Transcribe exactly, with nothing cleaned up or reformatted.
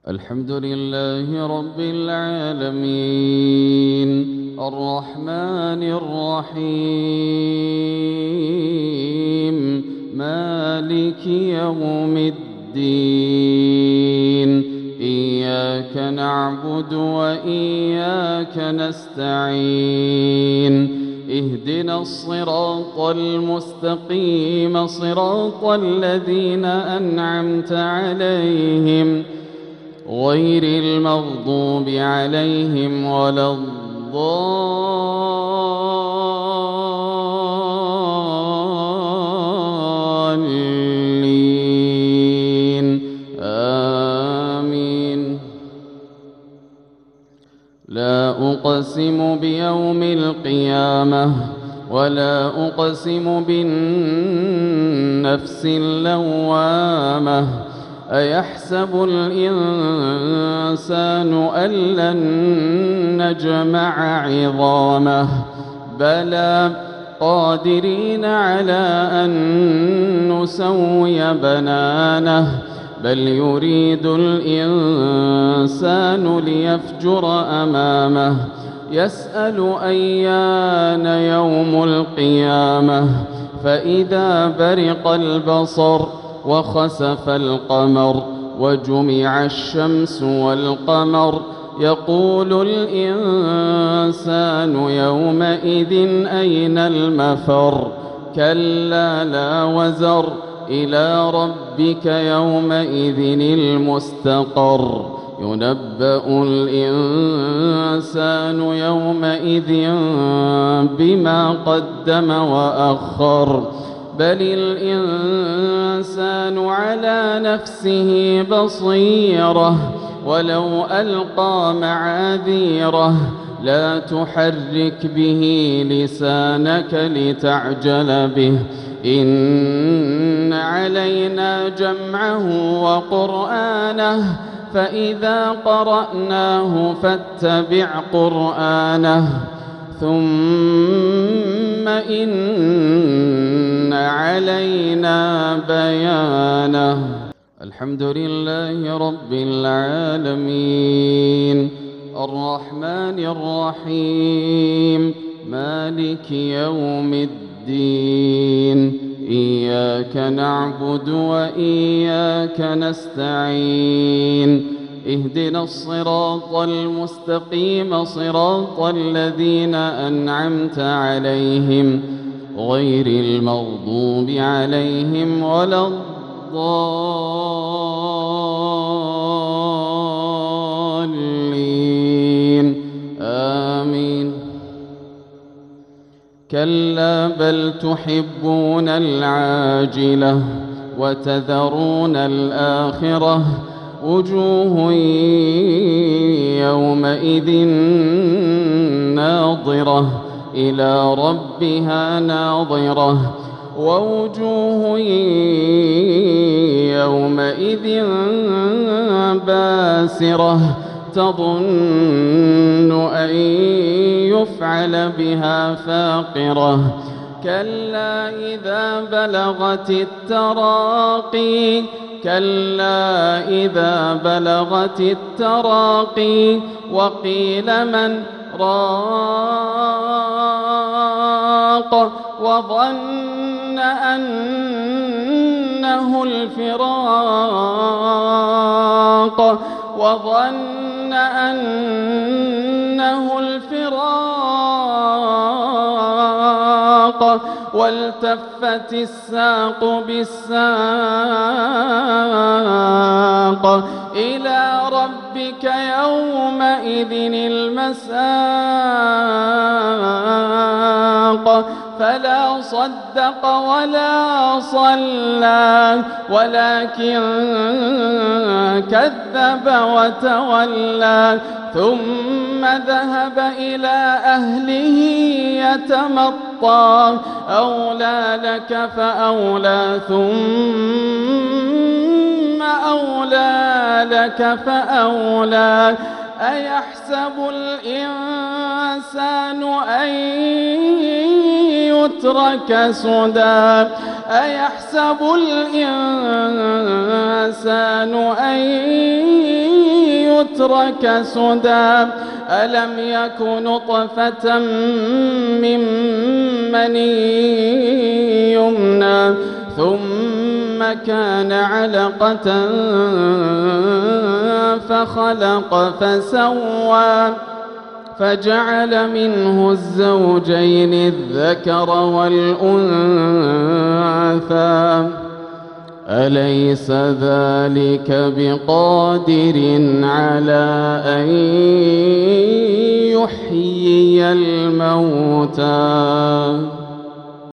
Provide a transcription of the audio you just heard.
الحمد لله رب العالمين الرحمن الرحيم مالك يوم الدين إياك نعبد وإياك نستعين اهدنا الصراط المستقيم صراط الذين أنعمت عليهم غير المغضوب عليهم ولا الضالين آمين. لا أقسم بيوم القيامة ولا أقسم بالنفس اللوامة أيحسب الإنسان أن لن نجمع عظامه بلى قادرين على أن نسوي بنانه بل يريد الإنسان ليفجر أمامه يسأل أيان يوم القيامة فإذا برق البصر وخسف القمر وجمع الشمس والقمر يقول الإنسان يومئذ أين المفر كلا لا وزر إلى ربك يومئذ المستقر ينبأ الإنسان يومئذ بما قدم وأخر بل الإنسان على نفسه بصيرة ولو ألقى معاذيره لا تحرك به لسانك لتعجل به إن علينا جمعه وقرآنه فإذا قرأناه فاتبع قرآنه ثم إن علينا بيانه. الحمد لله رب العالمين الرحمن الرحيم مالك يوم الدين إياك نعبد وإياك نستعين اهدنا الصراط المستقيم صراط الذين أنعمت عليهم غير المغضوب عليهم ولا الضالين آمين. كلا بل تحبون العاجلة وتذرون الآخرة وجوه يومئذ ناظرة إلى ربها ناظرة ووجوه يومئذ باسرة تظن أن يفعل بها فاقرة كلا إذا بلغت التراقي كلا إذا بلغت التراقي وقيل من راق وظن أنه الفراق وظن أنه الفراق والتفت الساق بالساق إلى ربك يومئذ المساق فلا صدق ولا صلى ولكن كذب وتولى ثم ذهب إلى أهله يتمطى أولى لك فأولى ثم أولى لك فأولى أيحسب الإنسان أن يترك سدى أيحسب الإنسان أن يترك سدى ألم يك نطفة من مني يمنى ثم كان علقة فخلق فسوى فجعل منه الزوجين الذكر والأنثى أليس ذلك بقادر على أن يحيي الموتى